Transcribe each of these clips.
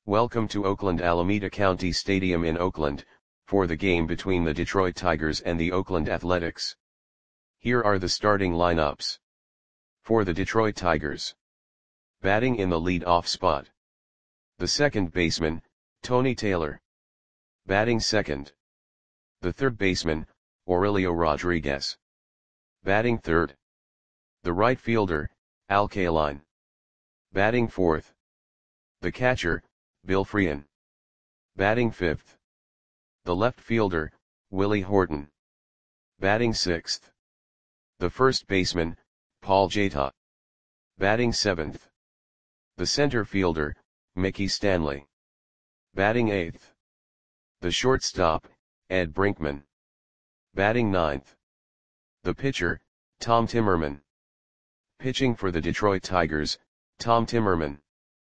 Welcome to Oakland Alameda County Stadium in Oakland, for the game between the Detroit Tigers and the Oakland Athletics. Here are the starting lineups. For the Detroit Tigers. Batting in the lead-off spot. The second baseman, Tony Taylor. Batting second. The third baseman, Aurelio Rodriguez. Batting third. The right fielder, Al Kaline. Batting fourth. The catcher, Bill Frein. Batting fifth. The left fielder, Willie Horton. Batting sixth. The first baseman, Paul Jeta. Batting seventh. The center fielder, Mickey Stanley. Batting eighth. The shortstop, Ed Brinkman. Batting ninth. The pitcher, Tom Timmerman. Pitching for the Detroit Tigers, Tom Timmerman.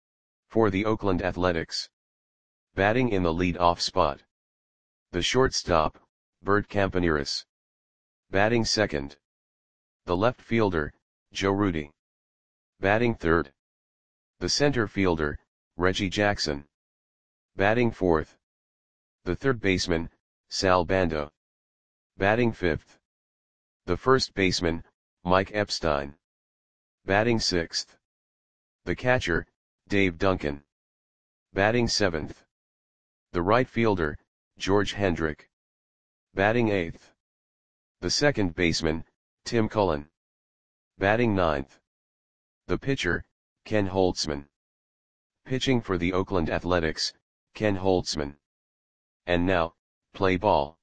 For the Oakland Athletics. Batting in the lead-off spot. The shortstop, Bert Campaneris. Batting second. The left fielder, Joe Rudi. Batting third. The center fielder, Reggie Jackson. Batting fourth. The third baseman, Sal Bando. Batting fifth. The first baseman, Mike Epstein. Batting sixth. The catcher, Dave Duncan. Batting seventh. The right fielder, George Hendrick. Batting eighth. The second baseman, Tim Cullen. Batting ninth. The pitcher, Ken Holtzman. Pitching for the Oakland Athletics, Ken Holtzman. And now, play ball.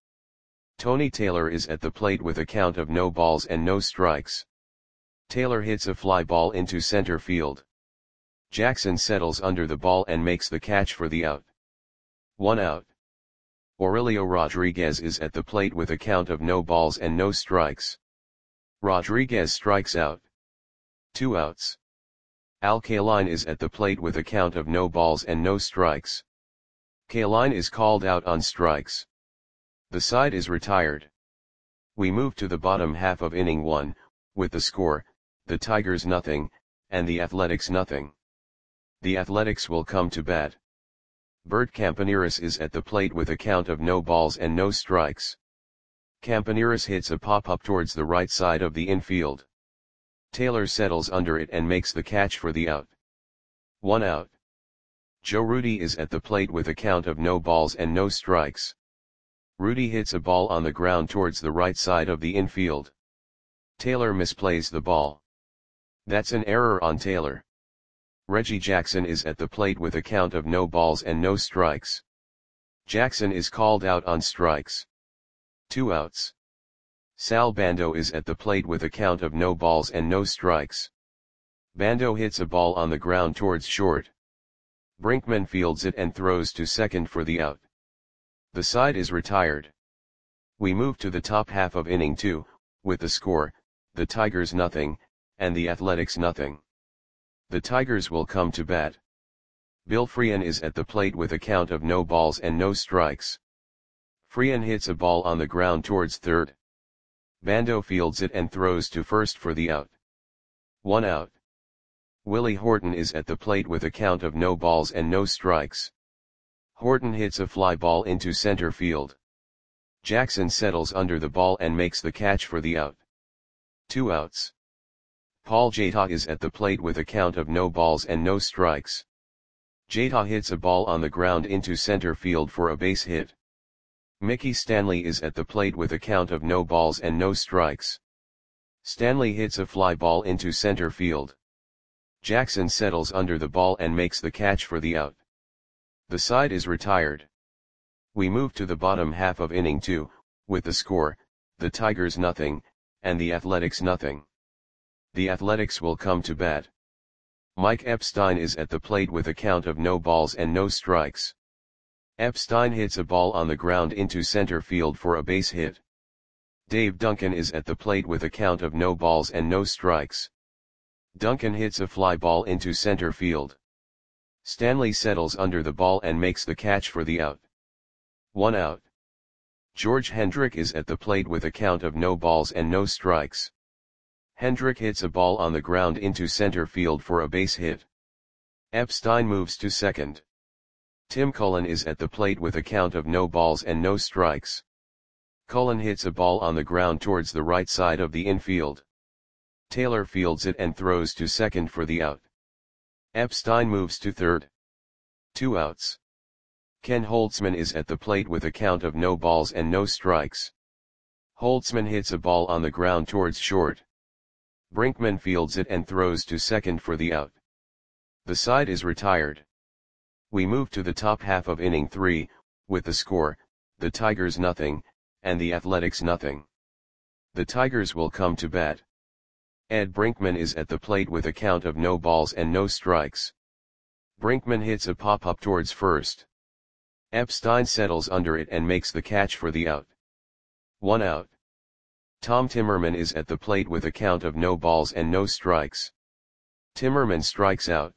Tony Taylor is at the plate with a count of no balls and no strikes. Taylor hits a fly ball into center field. Jackson settles under the ball and makes the catch for the out. 1 out. Aurelio Rodriguez is at the plate with a count of no balls and no strikes. Rodriguez strikes out. 2 outs. Al Kaline is at the plate with a count of no balls and no strikes. Kaline is called out on strikes. The side is retired. We move to the bottom half of inning 1, with the score, the Tigers nothing, and the Athletics nothing. The Athletics will come to bat. Bert Campaneris is at the plate with a count of no balls and no strikes. Campaneris hits a pop-up towards the right side of the infield. Taylor settles under it and makes the catch for the out. 1 out. Joe Rudi is at the plate with a count of no balls and no strikes. Rudi hits a ball on the ground towards the right side of the infield. Taylor misplays the ball. That's an error on Taylor. Reggie Jackson is at the plate with a count of no balls and no strikes. Jackson is called out on strikes. 2 outs. Sal Bando is at the plate with a count of no balls and no strikes. Bando hits a ball on the ground towards short. Brinkman fields it and throws to second for the out. The side is retired. We move to the top half of inning 2, with the score, the Tigers nothing, and the Athletics nothing. The Tigers will come to bat. Bill Frein is at the plate with a count of no balls and no strikes. Frein hits a ball on the ground towards third. Bando fields it and throws to first for the out. 1 out. Willie Horton is at the plate with a count of no balls and no strikes. Horton hits a fly ball into center field. Jackson settles under the ball and makes the catch for the out. 2 outs. Paul Jeta is at the plate with a count of no balls and no strikes. Jeta hits a ball on the ground into center field for a base hit. Mickey Stanley is at the plate with a count of no balls and no strikes. Stanley hits a fly ball into center field. Jackson settles under the ball and makes the catch for the out. The side is retired. We move to the bottom half of inning 2, with the score, the Tigers nothing, and the Athletics nothing. The Athletics will come to bat. Mike Epstein is at the plate with a count of no balls and no strikes. Epstein hits a ball on the ground into center field for a base hit. Dave Duncan is at the plate with a count of no balls and no strikes. Duncan hits a fly ball into center field. Stanley settles under the ball and makes the catch for the out. 1 out. George Hendrick is at the plate with a count of no balls and no strikes. Hendrick hits a ball on the ground into center field for a base hit. Epstein moves to second. Tim Cullen is at the plate with a count of no balls and no strikes. Cullen hits a ball on the ground towards the right side of the infield. Taylor fields it and throws to second for the out. Epstein moves to third. 2 outs. Ken Holtzman is at the plate with a count of no balls and no strikes. Holtzman hits a ball on the ground towards short. Brinkman fields it and throws to second for the out. The side is retired. We move to the top half of inning 3, with the score, the Tigers nothing, and the Athletics nothing. The Tigers will come to bat. Ed Brinkman is at the plate with a count of no balls and no strikes. Brinkman hits a pop-up towards first. Epstein settles under it and makes the catch for the out. 1 out. Tom Timmerman is at the plate with a count of no balls and no strikes. Timmerman strikes out.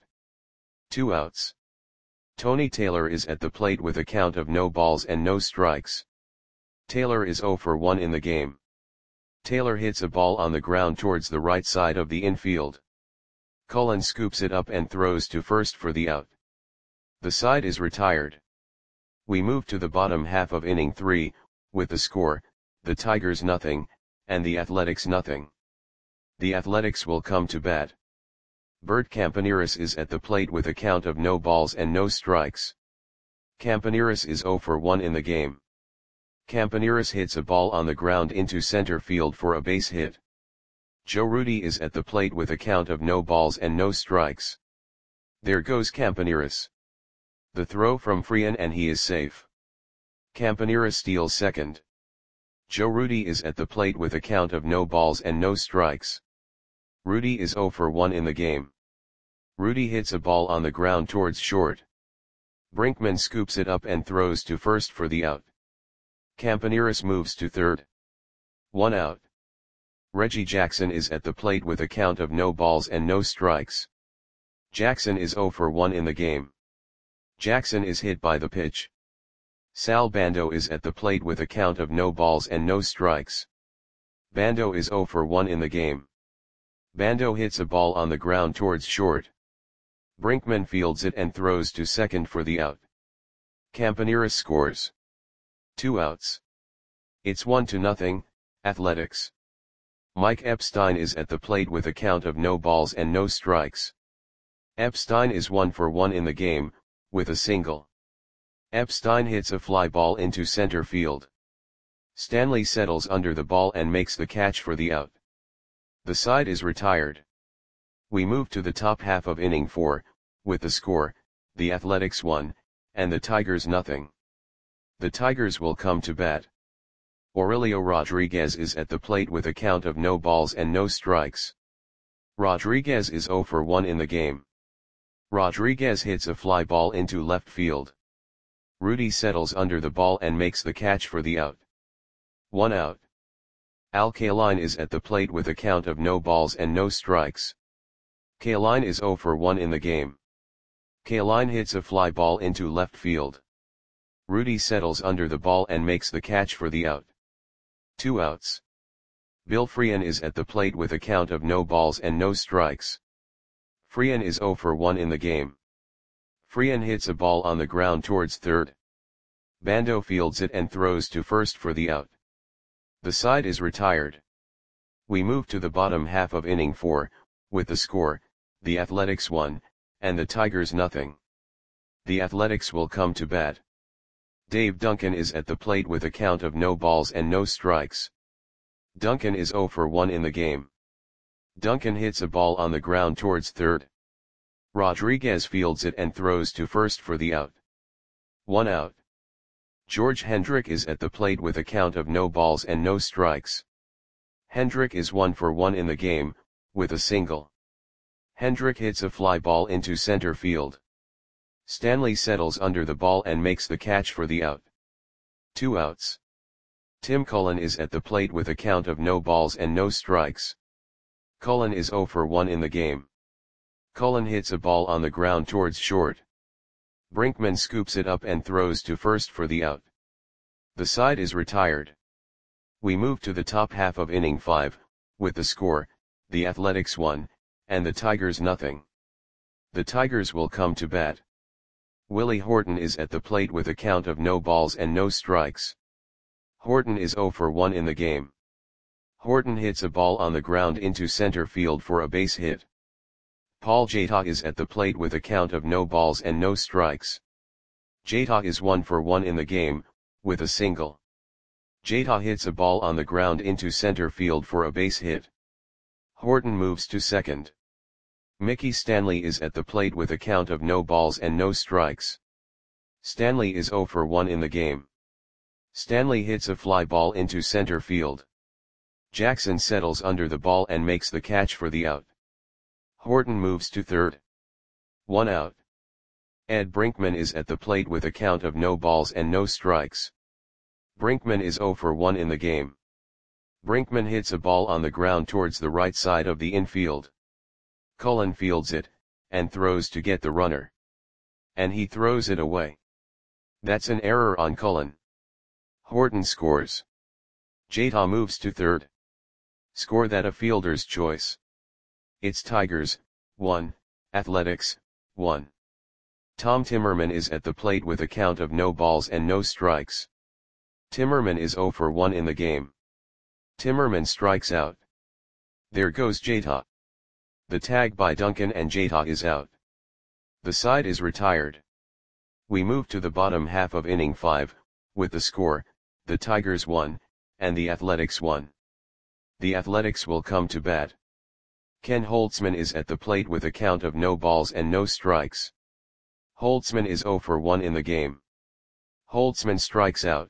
2 outs. Tony Taylor is at the plate with a count of no balls and no strikes. Taylor is 0 for 1 in the game. Taylor hits a ball on the ground towards the right side of the infield. Cullen scoops it up and throws to first for the out. The side is retired. We move to the bottom half of inning 3, with the score, the Tigers nothing, and the Athletics nothing. The Athletics will come to bat. Bert Campaneris is at the plate with a count of no balls and no strikes. Campaneris is 0 for 1 in the game. Campaneris hits a ball on the ground into center field for a base hit. Joe Rudi is at the plate with a count of no balls and no strikes. There goes Campaneris. The throw from Freehan and he is safe. Campaneris steals second. Joe Rudi is at the plate with a count of no balls and no strikes. Rudi is 0 for 1 in the game. Rudi hits a ball on the ground towards short. Brinkman scoops it up and throws to first for the out. Campaneris moves to third. 1 out. Reggie Jackson is at the plate with a count of no balls and no strikes. Jackson is 0 for 1 in the game. Jackson is hit by the pitch. Sal Bando is at the plate with a count of no balls and no strikes. Bando is 0 for 1 in the game. Bando hits a ball on the ground towards short. Brinkman fields it and throws to second for the out. Campaneris scores. 2 outs. It's 1-0, Athletics. Mike Epstein is at the plate with a count of no balls and no strikes. Epstein is 1 for 1 in the game, with a single. Epstein hits a fly ball into center field. Stanley settles under the ball and makes the catch for the out. The side is retired. We move to the top half of inning 4, with the score, the Athletics 1, and the Tigers nothing. The Tigers will come to bat. Aurelio Rodriguez is at the plate with a count of no balls and no strikes. Rodriguez is 0 for 1 in the game. Rodriguez hits a fly ball into left field. Rudi settles under the ball and makes the catch for the out. 1 out. Al Kaline is at the plate with a count of no balls and no strikes. Kaline is 0 for 1 in the game. Kaline hits a fly ball into left field. Rudi settles under the ball and makes the catch for the out. 2 outs. Bill Freehan is at the plate with a count of no balls and no strikes. Freehan is 0 for 1 in the game. Freehan hits a ball on the ground towards third. Bando fields it and throws to first for the out. The side is retired. We move to the bottom half of inning 4, with the score, the Athletics 1, and the Tigers nothing. The Athletics will come to bat. Dave Duncan is at the plate with a count of no balls and no strikes. Duncan is 0 for 1 in the game. Duncan hits a ball on the ground towards third. Rodriguez fields it and throws to first for the out. 1 out. George Hendrick is at the plate with a count of no balls and no strikes. Hendrick is 1 for 1 in the game, with a single. Hendrick hits a fly ball into center field. Stanley settles under the ball and makes the catch for the out. 2 outs. Tim Cullen is at the plate with a count of no balls and no strikes. Cullen is 0 for 1 in the game. Cullen hits a ball on the ground towards short. Brinkman scoops it up and throws to first for the out. The side is retired. We move to the top half of inning 5, with the score, the Athletics 1, and the Tigers nothing. The Tigers will come to bat. Willie Horton is at the plate with a count of no balls and no strikes. Horton is 0 for 1 in the game. Horton hits a ball on the ground into center field for a base hit. Paul Jata is at the plate with a count of no balls and no strikes. Jata is 1 for 1 in the game, with a single. Jata hits a ball on the ground into center field for a base hit. Horton moves to second. Mickey Stanley is at the plate with a count of no balls and no strikes. Stanley is 0 for 1 in the game. Stanley hits a fly ball into center field. Jackson settles under the ball and makes the catch for the out. Horton moves to third. 1 out. Ed Brinkman is at the plate with a count of no balls and no strikes. Brinkman is 0 for 1 in the game. Brinkman hits a ball on the ground towards the right side of the infield. Cullen fields it, and throws to get the runner. And he throws it away. That's an error on Cullen. Horton scores. Jata moves to third. Score that a fielder's choice. It's Tigers, 1, Athletics, 1. Tom Timmerman is at the plate with a count of no balls and no strikes. Timmerman is 0 for 1 in the game. Timmerman strikes out. There goes Jata. The tag by Duncan and Jata is out. The side is retired. We move to the bottom half of inning 5, with the score, the Tigers 1, and the Athletics 1. The Athletics will come to bat. Ken Holtzman is at the plate with a count of no balls and no strikes. Holtzman is 0 for 1 in the game. Holtzman strikes out.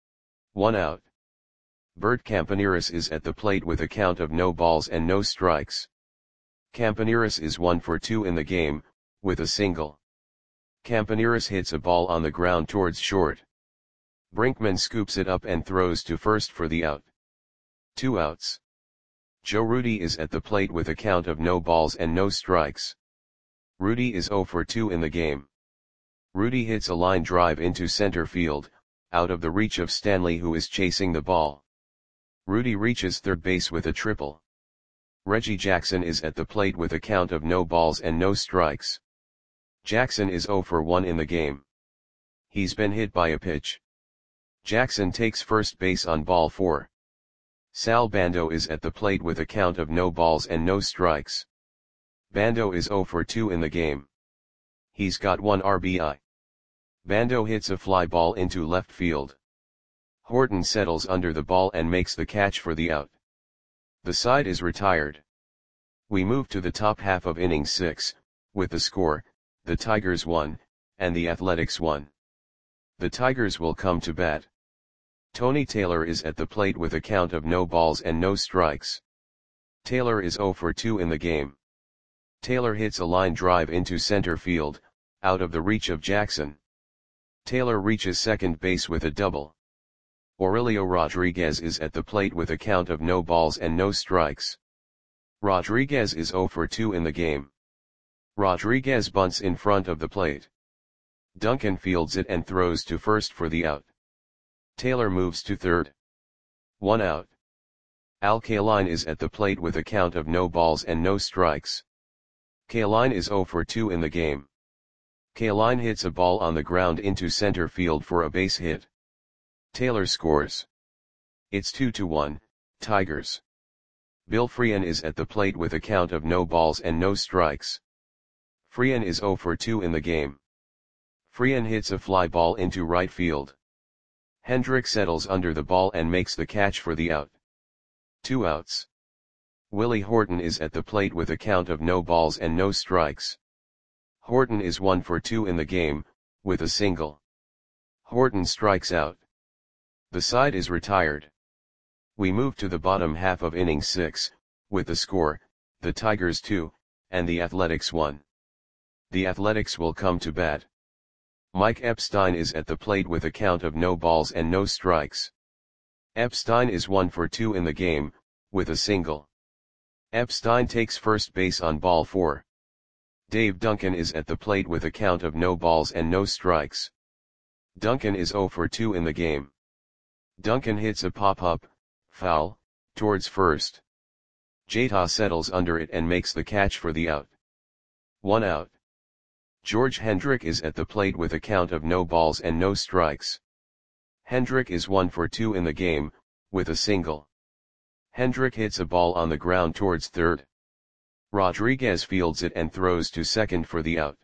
1 out. Bert Campaneris is at the plate with a count of no balls and no strikes. Campaneris is 1 for 2 in the game, with a single. Campaneris hits a ball on the ground towards short. Brinkman scoops it up and throws to first for the out. 2 outs. Joe Rudi is at the plate with a count of no balls and no strikes. Rudi is 0 for 2 in the game. Rudi hits a line drive into center field, out of the reach of Stanley, who is chasing the ball. Rudi reaches third base with a triple. Reggie Jackson is at the plate with a count of no balls and no strikes. Jackson is 0 for 1 in the game. He's been hit by a pitch. Jackson takes first base on ball 4. Sal Bando is at the plate with a count of no balls and no strikes. Bando is 0 for 2 in the game. He's got 1 RBI. Bando hits a fly ball into left field. Horton settles under the ball and makes the catch for the out. The side is retired. We move to the top half of inning 6, with the score, the Tigers 1, and the Athletics 1. The Tigers will come to bat. Tony Taylor is at the plate with a count of no balls and no strikes. Taylor is 0 for 2 in the game. Taylor hits a line drive into center field, out of the reach of Jackson. Taylor reaches second base with a double. Aurelio Rodriguez is at the plate with a count of no balls and no strikes. Rodriguez is 0 for 2 in the game. Rodriguez bunts in front of the plate. Duncan fields it and throws to first for the out. Taylor moves to third. 1 out. Al Kaline is at the plate with a count of no balls and no strikes. Kaline is 0 for 2 in the game. Kaline hits a ball on the ground into center field for a base hit. Taylor scores. It's 2-1, Tigers. Bill Freehan is at the plate with a count of no balls and no strikes. Freehan is 0 for 2 in the game. Freehan hits a fly ball into right field. Hendrick settles under the ball and makes the catch for the out. 2 outs. Willie Horton is at the plate with a count of no balls and no strikes. Horton is 1 for 2 in the game, with a single. Horton strikes out. The side is retired. We move to the bottom half of inning 6, with the score, the Tigers 2, and the Athletics 1. The Athletics will come to bat. Mike Epstein is at the plate with a count of no balls and no strikes. Epstein is 1 for 2 in the game, with a single. Epstein takes first base on ball 4. Dave Duncan is at the plate with a count of no balls and no strikes. Duncan is 0 for 2 in the game. Duncan hits a pop-up, foul, towards first. Jata settles under it and makes the catch for the out. 1 out. George Hendrick is at the plate with a count of no balls and no strikes. Hendrick is 1 for 2 in the game, with a single. Hendrick hits a ball on the ground towards third. Rodriguez fields it and throws to second for the out.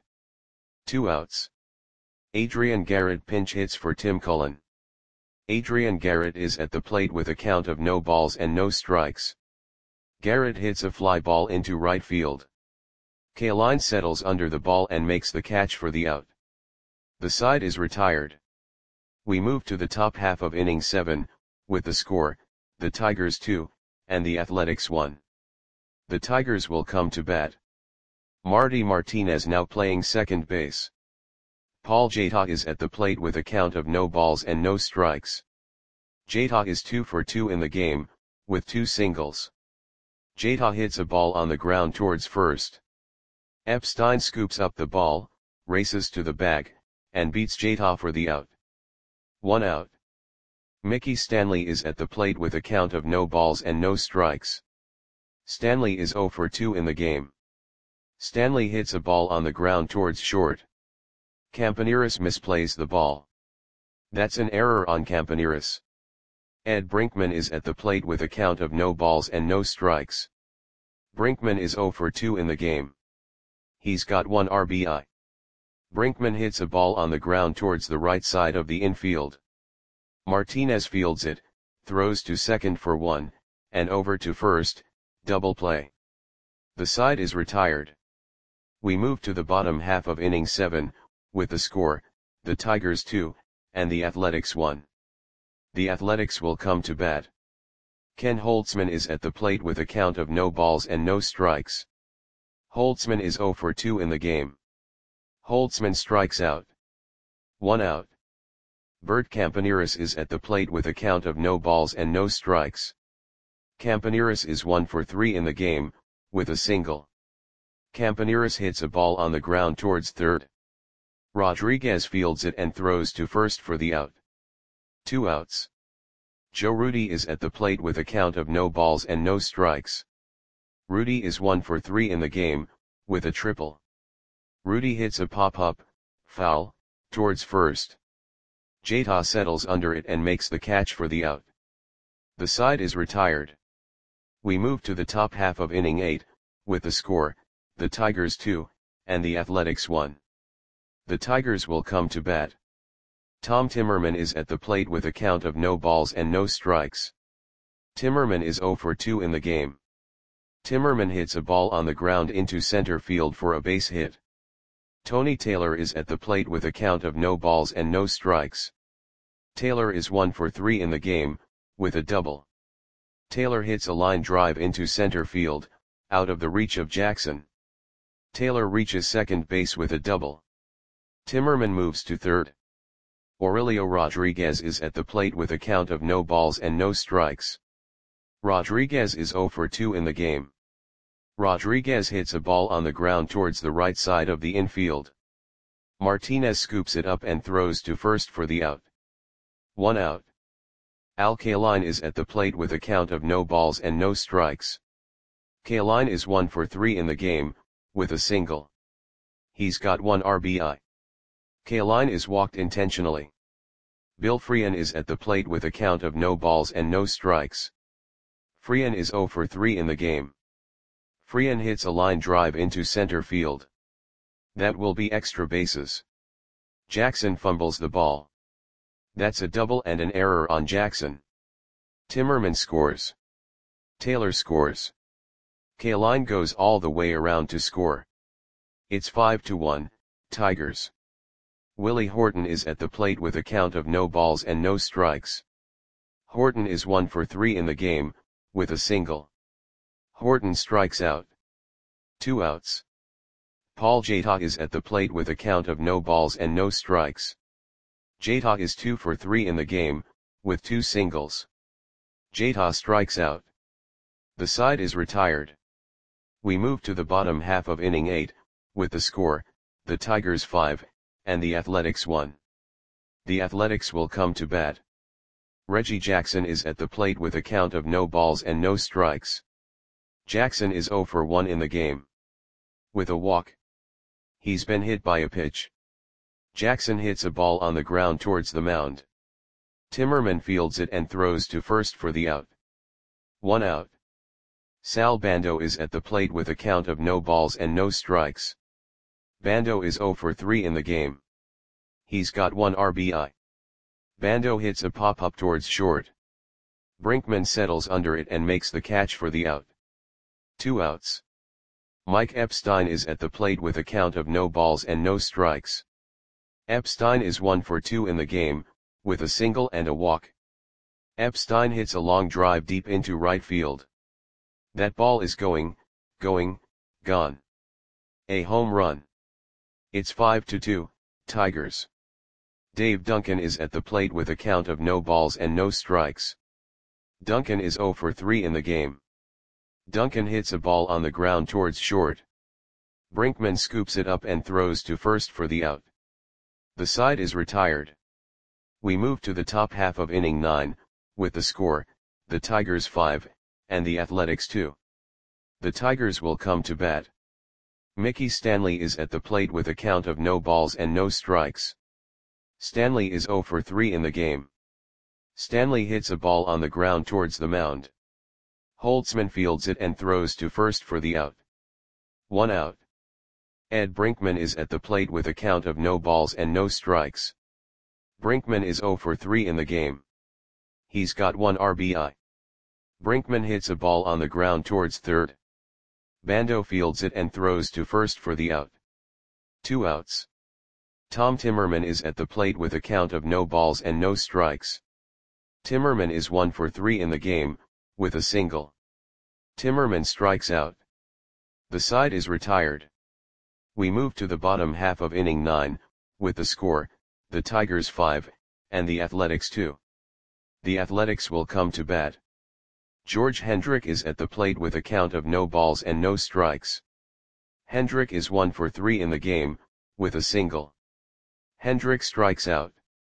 2 outs. Adrian Garrett pinch hits for Tim Cullen. Adrian Garrett is at the plate with a count of no balls and no strikes. Garrett hits a fly ball into right field. Kaline settles under the ball and makes the catch for the out. The side is retired. We move to the top half of inning 7, with the score, the Tigers 2, and the Athletics 1. The Tigers will come to bat. Marty Martinez now playing second base. Paul Jata is at the plate with a count of no balls and no strikes. Jata is 2 for 2 in the game, with 2 singles. Jata hits a ball on the ground towards first. Epstein scoops up the ball, races to the bag, and beats Jata for the out. 1 out. Mickey Stanley is at the plate with a count of no balls and no strikes. Stanley is 0 for 2 in the game. Stanley hits a ball on the ground towards short. Campaneris misplays the ball. That's an error on Campaneris. Ed Brinkman is at the plate with a count of no balls and no strikes. Brinkman is 0 for 2 in the game. He's got 1 RBI. Brinkman hits a ball on the ground towards the right side of the infield. Martinez fields it, throws to second for 1, and over to first, double play. The side is retired. We move to the bottom half of inning 7, with the score, the Tigers 2, and the Athletics 1. The Athletics will come to bat. Ken Holtzman is at the plate with a count of no balls and no strikes. Holtzman is 0 for 2 in the game. Holtzman strikes out. 1 out. Bert Campaneris is at the plate with a count of no balls and no strikes. Campaneris is 1 for 3 in the game, with a single. Campaneris hits a ball on the ground towards third. Rodriguez fields it and throws to first for the out. 2 outs. Joe Rudi is at the plate with a count of no balls and no strikes. Rudi is 1 for 3 in the game, with a triple. Rudi hits a pop-up, foul, towards first. Jata settles under it and makes the catch for the out. The side is retired. We move to the top half of inning 8, with the score, the Tigers 2, and the Athletics 1. The Tigers will come to bat. Tom Timmerman is at the plate with a count of no balls and no strikes. Timmerman is 0 for 2 in the game. Timmerman hits a ball on the ground into center field for a base hit. Tony Taylor is at the plate with a count of no balls and no strikes. Taylor is 1 for 3 in the game, with a double. Taylor hits a line drive into center field, out of the reach of Jackson. Taylor reaches second base with a double. Timmerman moves to third. Aurelio Rodriguez is at the plate with a count of no balls and no strikes. Rodriguez is 0 for 2 in the game. Rodriguez hits a ball on the ground towards the right side of the infield. Martinez scoops it up and throws to first for the out. 1 out. Al Kaline is at the plate with a count of no balls and no strikes. Kaline is 1 for 3 in the game, with a single. He's got 1 RBI. Kaline is walked intentionally. Bill Freehan is at the plate with a count of no balls and no strikes. Freehan is 0 for 3 in the game. Freehan hits a line drive into center field. That will be extra bases. Jackson fumbles the ball. That's a double and an error on Jackson. Timmerman scores. Taylor scores. Kaline goes all the way around to score. It's 5-1, Tigers. Willie Horton is at the plate with a count of no balls and no strikes. Horton is 1 for 3 in the game, with a single. Horton strikes out. 2 outs. Paul Jata is at the plate with a count of no balls and no strikes. Jata is 2 for 3 in the game, with 2 singles. Jata strikes out. The side is retired. We move to the bottom half of inning 8, with the score, the Tigers 5, and the Athletics 1. The Athletics will come to bat. Reggie Jackson is at the plate with a count of no balls and no strikes. Jackson is 0 for 1 in the game. With a walk. He's been hit by a pitch. Jackson hits a ball on the ground towards the mound. Timmerman fields it and throws to first for the out. 1 out. Sal Bando is at the plate with a count of no balls and no strikes. Bando is 0 for 3 in the game. He's got 1 RBI. Bando hits a pop-up towards short. Brinkman settles under it and makes the catch for the out. 2 outs. Mike Epstein is at the plate with a count of no balls and no strikes. Epstein is 1 for 2 in the game, with a single and a walk. Epstein hits a long drive deep into right field. That ball is gone. A home run. It's 5-2, Tigers. Dave Duncan is at the plate with a count of no balls and no strikes. Duncan is 0 for 3 in the game. Duncan hits a ball on the ground towards short. Brinkman scoops it up and throws to first for the out. The side is retired. We move to the top half of inning 9, with the score, the Tigers 5, and the Athletics 2. The Tigers will come to bat. Mickey Stanley is at the plate with a count of no balls and no strikes. Stanley is 0 for 3 in the game. Stanley hits a ball on the ground towards the mound. Holtzman fields it and throws to first for the out. 1 out. Ed Brinkman is at the plate with a count of no balls and no strikes. Brinkman is 0 for 3 in the game. He's got 1 RBI. Brinkman hits a ball on the ground towards third. Bando fields it and throws to first for the out. 2 outs. Tom Timmerman is at the plate with a count of no balls and no strikes. Timmerman is 1 for 3 in the game, with a single. Timmerman strikes out. The side is retired. We move to the bottom half of inning 9, with the score, the Tigers 5, and the Athletics 2. The Athletics will come to bat. George Hendrick is at the plate with a count of no balls and no strikes. Hendrick is 1 for 3 in the game, with a single. Hendrick strikes out.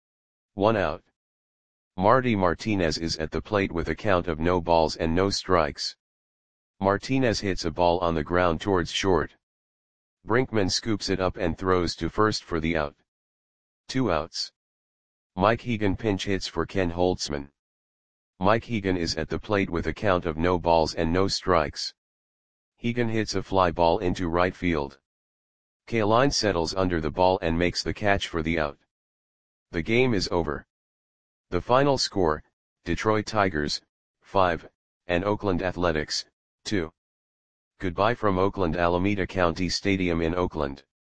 1 out. Marty Martinez is at the plate with a count of no balls and no strikes. Martinez hits a ball on the ground towards short. Brinkman scoops it up and throws to first for the out. 2 outs. Mike Hegan pinch hits for Ken Holtzman. Mike Hegan is at the plate with a count of no balls and no strikes. Hegan hits a fly ball into right field. Kaline settles under the ball and makes the catch for the out. The game is over. The final score, Detroit Tigers, 5, and Oakland Athletics, 2. Goodbye from Oakland Alameda County Stadium in Oakland.